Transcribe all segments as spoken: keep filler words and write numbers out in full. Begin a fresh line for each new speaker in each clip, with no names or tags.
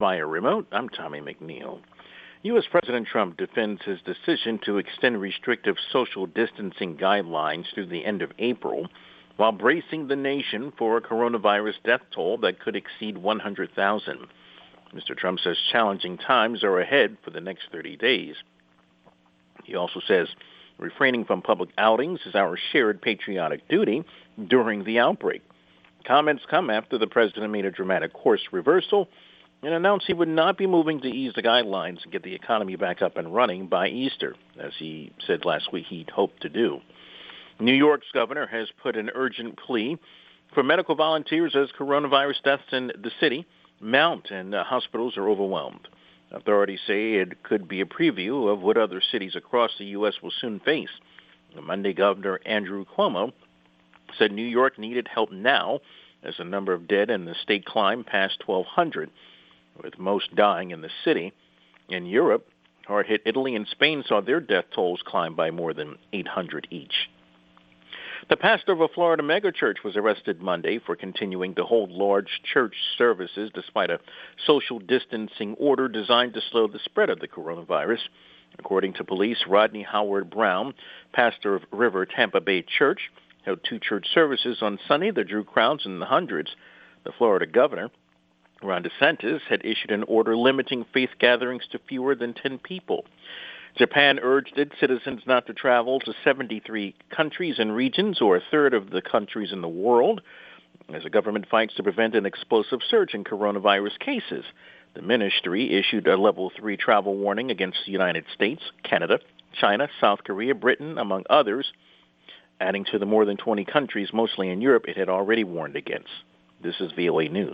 Via remote, I'm Tommy McNeil. U S. President Trump defends his decision to extend restrictive social distancing guidelines through the end of April, while bracing the nation for a coronavirus death toll that could exceed one hundred thousand. Mister Trump says challenging times are ahead for the next thirty days. He also says refraining from public outings is our shared patriotic duty during the outbreak. Comments come after the president made a dramatic course reversal and announced he would not be moving to ease the guidelines and get the economy back up and running by Easter, as he said last week he'd hoped to do. New York's governor has put an urgent plea for medical volunteers as coronavirus deaths in the city mount and uh, hospitals are overwhelmed. Authorities say it could be a preview of what other cities across the U S will soon face. Monday, Governor Andrew Cuomo said New York needed help now as the number of dead in the state climbed past twelve hundred. With most dying in the city. In Europe, hard-hit Italy and Spain saw their death tolls climb by more than eight hundred each. The pastor of a Florida megachurch was arrested Monday for continuing to hold large church services despite a social distancing order designed to slow the spread of the coronavirus. According to police, Rodney Howard Brown, pastor of River Tampa Bay Church, held two church services on Sunday that drew crowds in the hundreds. The Florida governor, Ron DeSantis, had issued an order limiting faith gatherings to fewer than ten people. Japan urged its citizens not to travel to seventy-three countries and regions, or a third of the countries in the world, as the government fights to prevent an explosive surge in coronavirus cases. The ministry issued a level three travel warning against the United States, Canada, China, South Korea, Britain, among others, adding to the more than twenty countries, mostly in Europe, it had already warned against. This is V O A News.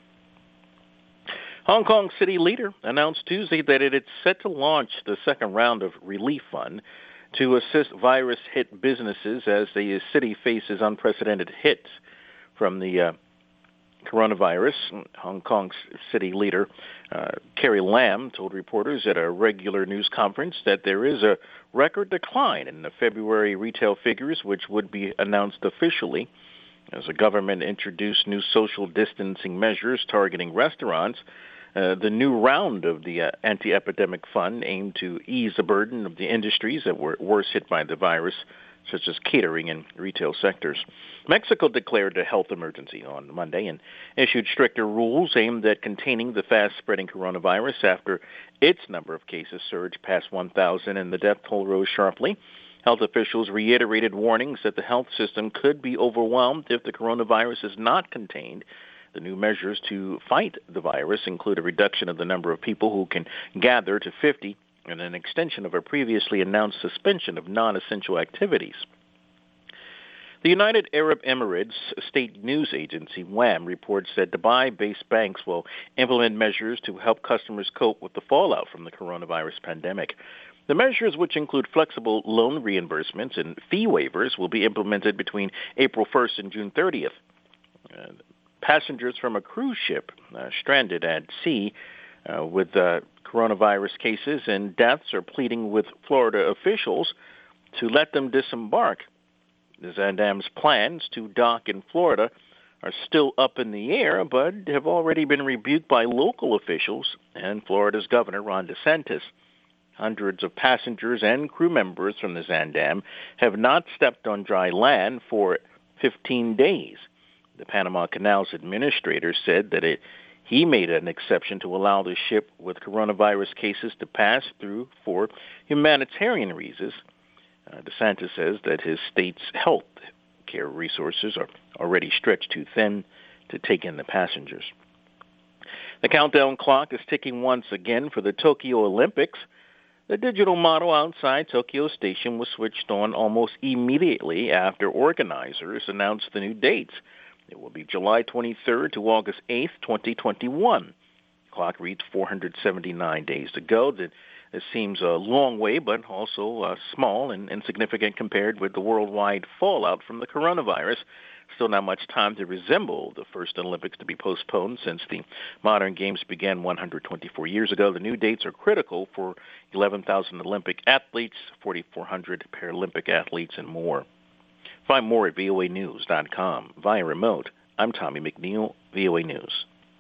Hong Kong city leader announced Tuesday that it is set to launch the second round of relief fund to assist virus-hit businesses as the city faces unprecedented hits from the uh, coronavirus. Hong Kong's city leader, uh, Carrie Lam, told reporters at a regular news conference that there is a record decline in the February retail figures, which would be announced officially as the government introduced new social distancing measures targeting restaurants. Uh, the new round of the uh, anti-epidemic fund aimed to ease the burden of the industries that were worse hit by the virus, such as catering and retail sectors. Mexico declared a health emergency on Monday and issued stricter rules aimed at containing the fast-spreading coronavirus after its number of cases surged past one thousand and the death toll rose sharply. Health officials reiterated warnings that the health system could be overwhelmed if the coronavirus is not contained. The new measures to fight the virus include a reduction of the number of people who can gather to fifty and an extension of a previously announced suspension of non-essential activities. The United Arab Emirates state news agency, W A M, reports that Dubai-based banks will implement measures to help customers cope with the fallout from the coronavirus pandemic. The measures, which include flexible loan reimbursements and fee waivers, will be implemented between April first and June thirtieth. Uh, Passengers from a cruise ship uh, stranded at sea uh, with uh, coronavirus cases and deaths are pleading with Florida officials to let them disembark. The Zaandam's plans to dock in Florida are still up in the air, but have already been rebuked by local officials and Florida's Governor Ron DeSantis. Hundreds of passengers and crew members from the Zaandam have not stepped on dry land for fifteen days. The Panama Canal's administrator said that it, he made an exception to allow the ship with coronavirus cases to pass through for humanitarian reasons. Uh, DeSantis says that his state's health care resources are already stretched too thin to take in the passengers. The countdown clock is ticking once again for the Tokyo Olympics. The digital model outside Tokyo Station was switched on almost immediately after organizers announced the new dates. It will be July twenty-third to August eighth, twenty twenty-one. The clock reads four hundred seventy-nine days to go. It seems a long way, but also uh, small and insignificant compared with the worldwide fallout from the coronavirus. Still not much time to resemble the first Olympics to be postponed since the modern games began one hundred twenty-four years ago. The new dates are critical for eleven thousand Olympic athletes, forty-four hundred Paralympic athletes, and more. Find more at V O A news dot com. Via remote, I'm Tommy McNeil, V O A News.